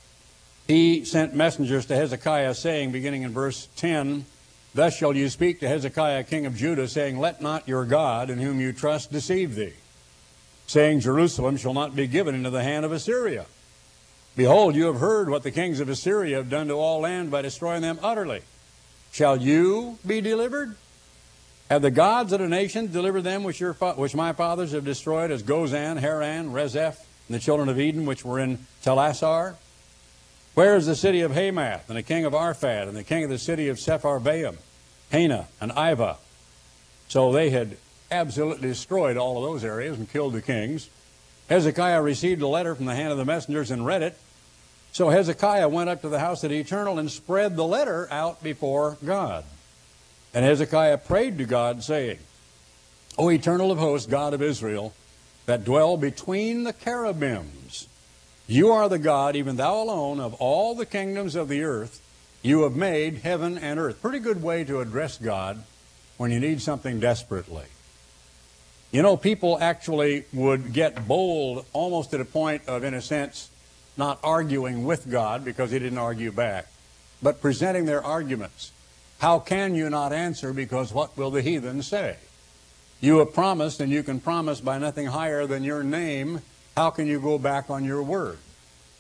he sent messengers to Hezekiah, saying, beginning in verse ten, "Thus shall you speak to Hezekiah, king of Judah, saying, Let not your God, in whom you trust, deceive thee, saying, Jerusalem shall not be given into the hand of Assyria. Behold, you have heard what the kings of Assyria have done to all land by destroying them utterly. Shall you be delivered? Have the gods of the nations delivered them which, your fa which my fathers have destroyed, as Gozan, Haran, Rezeph, and the children of Eden, which were in Telassar? Where is the city of Hamath, and the king of Arphad, and the king of the city of Sepharvaim, Hena, and Ivah?" So they had absolutely destroyed all of those areas and killed the kings. Hezekiah received a letter from the hand of the messengers and read it. So Hezekiah went up to the house of the Eternal and spread the letter out before God. And Hezekiah prayed to God, saying, "O Eternal of hosts, God of Israel, that dwell between the cherubims, you are the God, even thou alone, of all the kingdoms of the earth. You have made heaven and earth." Pretty good way to address God when you need something desperately. You know, people actually would get bold almost to the point of, in a sense, not arguing with God because he didn't argue back, but presenting their arguments. How can you not answer? Because what will the heathen say? You have promised, and you can promise by nothing higher than your name. How can you go back on your word?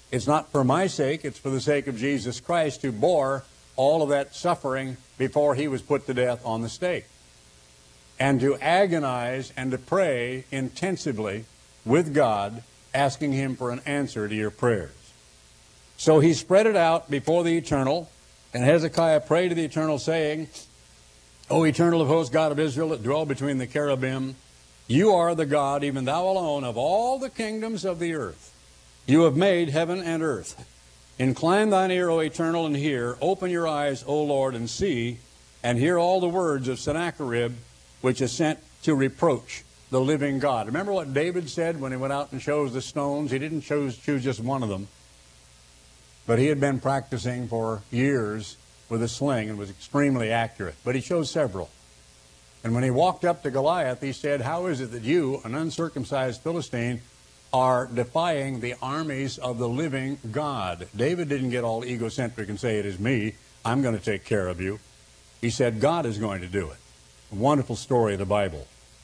It's not for my sake, it's for the sake of Jesus Christ, who bore all of that suffering before he was put to death on the stake. And to agonize and to pray intensively with God, asking him for an answer to your prayers. So he spread it out before the Eternal, and Hezekiah prayed to the Eternal, saying, O Eternal of hosts, God of Israel, that dwell between the cherubim, you are the God, even thou alone, of all the kingdoms of the earth. You have made heaven and earth. Incline thine ear, O Eternal, and hear. Open your eyes, O Lord, and see, and hear all the words of Sennacherib, which is sent to reproach the living God. Remember what David said when he went out and chose the stones? He didn't choose, choose just one of them, but he had been practicing for years with a sling and was extremely accurate. But he chose several. And when he walked up to Goliath, he said, how is it that you, an uncircumcised Philistine, are defying the armies of the living God? David didn't get all egocentric and say, it is me, I'm going to take care of you. He said, God is going to do it. A wonderful story of the Bible.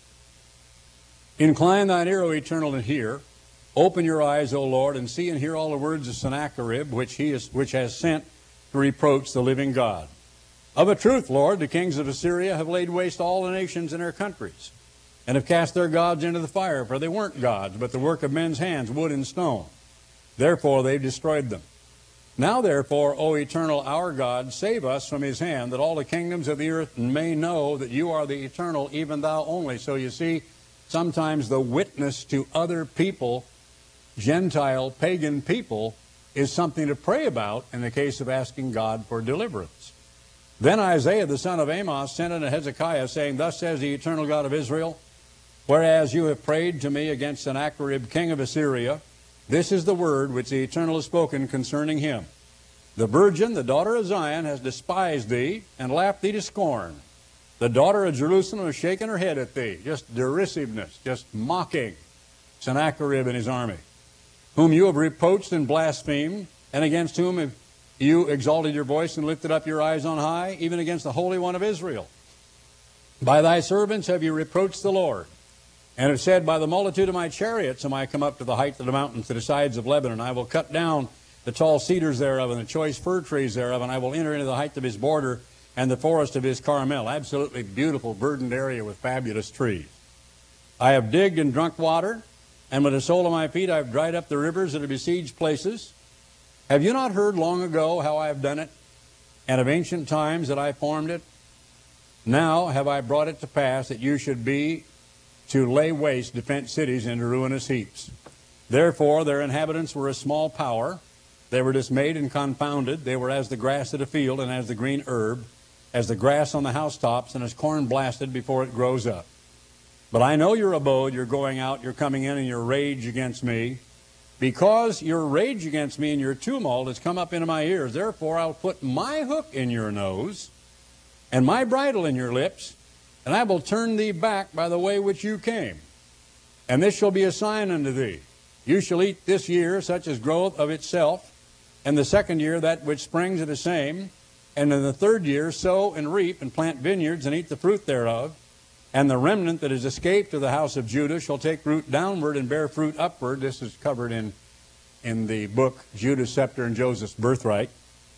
Incline thine ear, O Eternal, and hear. Open your eyes, O Lord, and see and hear all the words of Sennacherib, which he is, which has sent to reproach the living God. Of a truth, Lord, the kings of Assyria have laid waste all the nations in their countries, and have cast their gods into the fire, for they weren't gods, but the work of men's hands, wood and stone. Therefore they've destroyed them. Now therefore, O Eternal, our God, save us from his hand, that all the kingdoms of the earth may know that you are the Eternal, even thou only. So you see, sometimes the witness to other people, Gentile, pagan people, is something to pray about in the case of asking God for deliverance. Then Isaiah the son of Amos sent unto Hezekiah, saying, Thus says the Eternal God of Israel, whereas you have prayed to me against Sennacherib king of Assyria, this is the word which the Eternal has spoken concerning him. The virgin, the daughter of Zion, has despised thee and laughed thee to scorn. The daughter of Jerusalem has shaken her head at thee. Just derisiveness, just mocking Sennacherib and his army, whom you have reproached and blasphemed, and against whom have you exalted your voice and lifted up your eyes on high, even against the Holy One of Israel. By thy servants have you reproached the Lord, and have said, By the multitude of my chariots am I come up to the height of the mountains, to the sides of Lebanon. I will cut down the tall cedars thereof, and the choice fir trees thereof, and I will enter into the height of his border, and the forest of his Carmel. Absolutely beautiful, verdant area with fabulous trees. I have digged and drunk water, and with the sole of my feet I have dried up the rivers that are besieged places. Have you not heard long ago how I have done it, and of ancient times that I formed it? Now have I brought it to pass that you should be to lay waste defenced cities into ruinous heaps. Therefore their inhabitants were a small power. They were dismayed and confounded. They were as the grass of the field, and as the green herb, as the grass on the housetops, and as corn blasted before it grows up. But I know your abode, you're going out, you're coming in, and your rage against me. Because your rage against me and your tumult has come up into my ears, therefore I'll put my hook in your nose, and my bridle in your lips, and I will turn thee back by the way which you came. And this shall be a sign unto thee. You shall eat this year such as groweth of itself, and the second year that which springs of the same, and in the third year sow and reap and plant vineyards and eat the fruit thereof. And the remnant that is escaped of the house of Judah shall take root downward and bear fruit upward. This is covered in, in the book Judah's Scepter and Joseph's Birthright.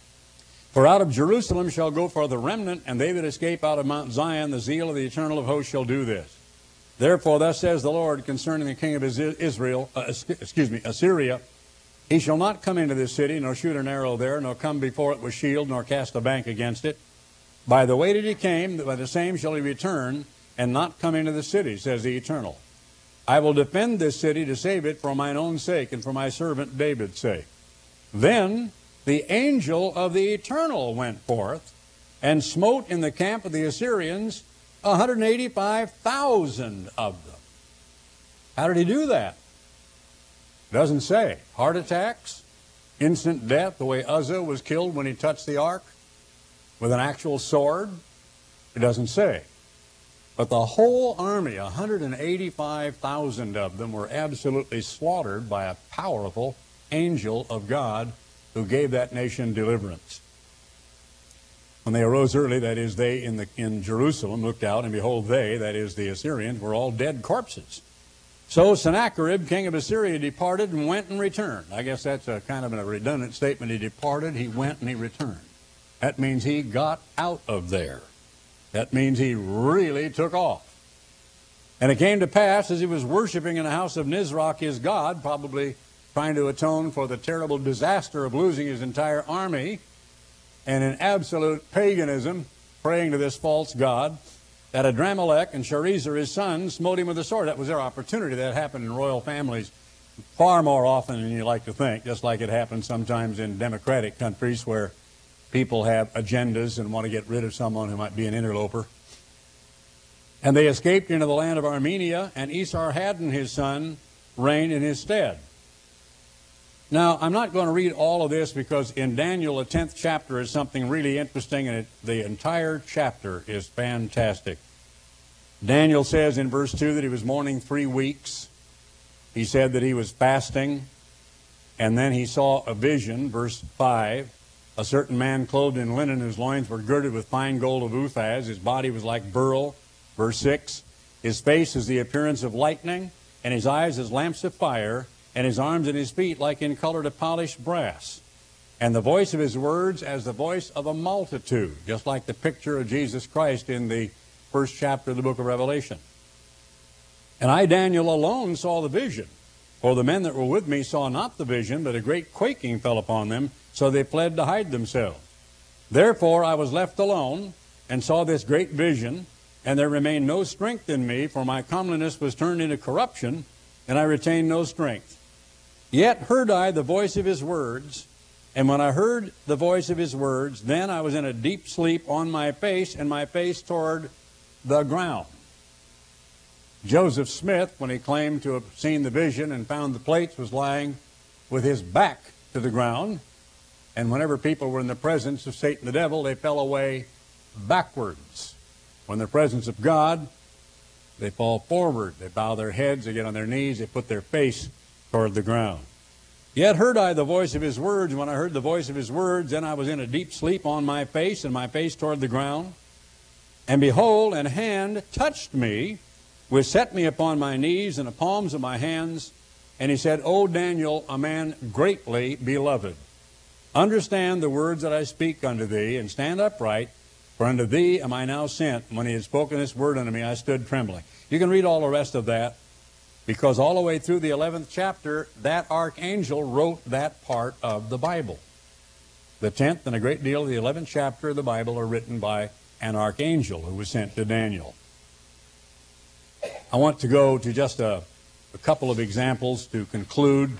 For out of Jerusalem shall go forth the remnant, and they that escape out of Mount Zion, the zeal of the Eternal of hosts shall do this. Therefore thus says the Lord concerning the king of Israel, uh, excuse me, Assyria, he shall not come into this city, nor shoot an arrow there, nor come before it with shield, nor cast a bank against it. By the way that he came, by the same shall he return, and not come into the city, says the Eternal. I will defend this city to save it for mine own sake and for my servant David's sake. Then the angel of the Eternal went forth and smote in the camp of the Assyrians one hundred eighty-five thousand of them. How did he do that? Doesn't say. Heart attacks, instant death, the way Uzzah was killed when he touched the ark with an actual sword. It doesn't say. But the whole army, one hundred eighty-five thousand of them, were absolutely slaughtered by a powerful angel of God who gave that nation deliverance. When they arose early, that is, they in, the, in Jerusalem looked out, and behold, they, that is, the Assyrians, were all dead corpses. So Sennacherib, king of Assyria, departed and went and returned. I guess that's a kind of a redundant statement. He departed, he went, and he returned. That means he got out of there. That means he really took off. And it came to pass, as he was worshiping in the house of Nisroch, his god, probably trying to atone for the terrible disaster of losing his entire army, and in absolute paganism, praying to this false god, that Adramelech and Sharezer, his son, smote him with a sword. That was their opportunity. That happened in royal families far more often than you like to think, just like it happens sometimes in democratic countries where people have agendas and want to get rid of someone who might be an interloper. And they escaped into the land of Armenia, and Esarhaddon, his son, reigned in his stead. Now, I'm not going to read all of this because in Daniel, the tenth chapter is something really interesting, and it, the entire chapter is fantastic. Daniel says in verse two that he was mourning three weeks. He said that he was fasting, and then he saw a vision, verse five. A certain man clothed in linen, whose loins were girded with fine gold of Uphaz. His body was like beryl, verse six. His face is the appearance of lightning, and his eyes as lamps of fire, and his arms and his feet like in color to polished brass. And the voice of his words as the voice of a multitude, just like the picture of Jesus Christ in the first chapter of the book of Revelation. And I, Daniel, alone saw the vision. For the men that were with me saw not the vision, but a great quaking fell upon them, so they fled to hide themselves. Therefore I was left alone, and saw this great vision, and there remained no strength in me, for my comeliness was turned into corruption, and I retained no strength. Yet heard I the voice of his words, and when I heard the voice of his words, then I was in a deep sleep on my face, and my face toward the ground. Joseph Smith, when he claimed to have seen the vision and found the plates, was lying with his back to the ground. And whenever people were in the presence of Satan the devil, they fell away backwards. When in the presence of God, they fall forward. They bow their heads, they get on their knees, they put their face toward the ground. Yet heard I the voice of his words. When I heard the voice of his words, then I was in a deep sleep on my face, and my face toward the ground. And behold, an hand touched me, which set me upon my knees and the palms of my hands. And he said, O Daniel, a man greatly beloved, understand the words that I speak unto thee, and stand upright, for unto thee am I now sent. When he had spoken this word unto me, I stood trembling. You can read all the rest of that, because all the way through the eleventh chapter, that archangel wrote that part of the Bible. The tenth and a great deal of the eleventh chapter of the Bible are written by an archangel who was sent to Daniel. I want to go to just a, a couple of examples to conclude.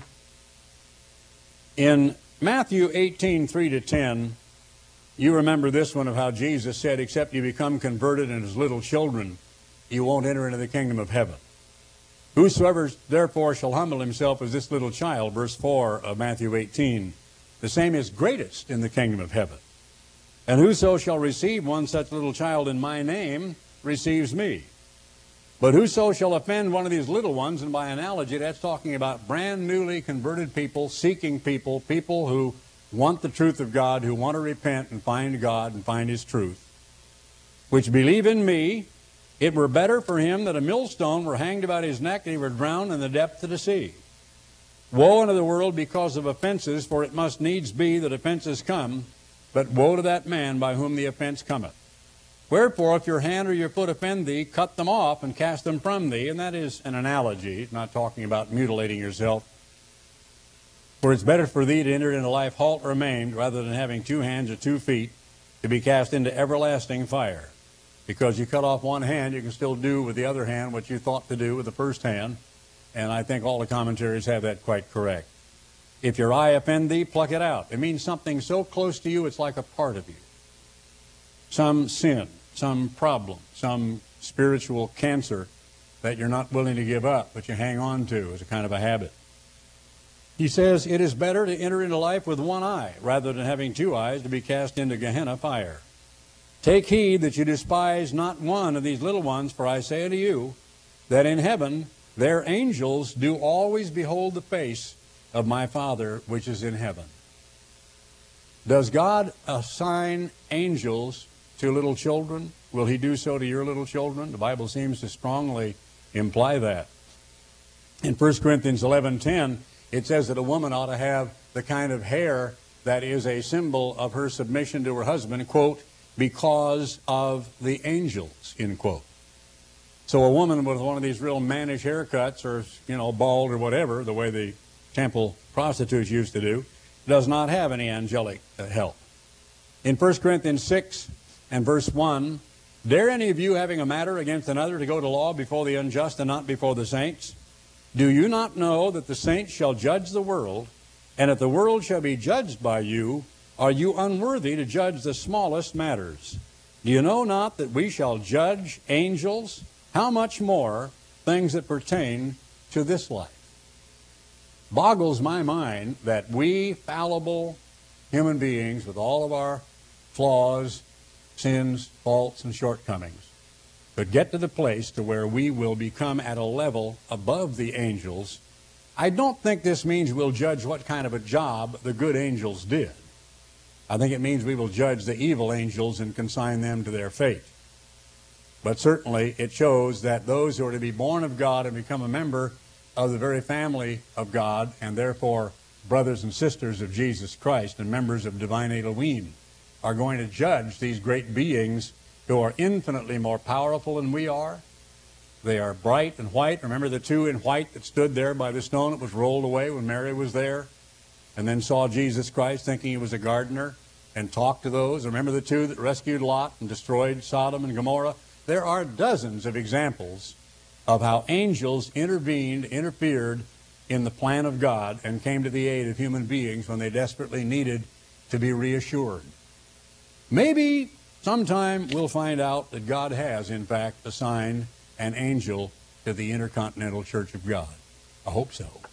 In Matthew eighteen, three to ten, you remember this one of how Jesus said, except you become converted and as little children, you won't enter into the kingdom of heaven. Whosoever therefore shall humble himself as this little child, verse four of Matthew eighteen, the same is greatest in the kingdom of heaven. And whoso shall receive one such little child in my name receives me. But whoso shall offend one of these little ones, and by analogy, that's talking about brand newly converted people, seeking people, people who want the truth of God, who want to repent and find God and find His truth, which believe in me, it were better for him that a millstone were hanged about his neck and he were drowned in the depth of the sea. Woe unto the world because of offenses, for it must needs be that offenses come, but woe to that man by whom the offense cometh. Wherefore, if your hand or your foot offend thee, cut them off and cast them from thee. And that is an analogy, not talking about mutilating yourself. For it's better for thee to enter into life halt or maimed, rather than having two hands or two feet, to be cast into everlasting fire. Because you cut off one hand, you can still do with the other hand what you thought to do with the first hand. And I think all the commentaries have that quite correct. If your eye offend thee, pluck it out. It means something so close to you, it's like a part of you. Some sin, some problem, some spiritual cancer that you're not willing to give up, but you hang on to as a kind of a habit. He says, it is better to enter into life with one eye, rather than having two eyes to be cast into Gehenna fire. Take heed that you despise not one of these little ones, for I say unto you, that in heaven their angels do always behold the face of my Father which is in heaven. Does God assign angels to little children? Will He do so to your little children? The Bible seems to strongly imply that. In First Corinthians eleven ten, it says that a woman ought to have the kind of hair that is a symbol of her submission to her husband, quote, because of the angels, end quote. So a woman with one of these real mannish haircuts, or, you know, bald or whatever, the way the temple prostitutes used to do, does not have any angelic uh, help. In First Corinthians six and verse one, dare any of you having a matter against another to go to law before the unjust and not before the saints? Do you not know that the saints shall judge the world, and if the world shall be judged by you, are you unworthy to judge the smallest matters? Do you know not that we shall judge angels? How much more things that pertain to this life? Boggles my mind that we fallible human beings with all of our flaws, sins, faults, and shortcomings could get to the place to where we will become at a level above the angels. I don't think this means we'll judge what kind of a job the good angels did. I think it means we will judge the evil angels and consign them to their fate. But certainly it shows that those who are to be born of God and become a member of the very family of God, and therefore brothers and sisters of Jesus Christ and members of divine Elohim, are going to judge these great beings who are infinitely more powerful than we are. They are bright and white. Remember the two in white that stood there by the stone that was rolled away when Mary was there, and then saw Jesus Christ thinking he was a gardener and talked to those? Remember the two that rescued Lot and destroyed Sodom and Gomorrah? There are dozens of examples of how angels intervened, interfered in the plan of God and came to the aid of human beings when they desperately needed to be reassured. Maybe sometime we'll find out that God has, in fact, assigned an angel to the Intercontinental Church of God. I hope so.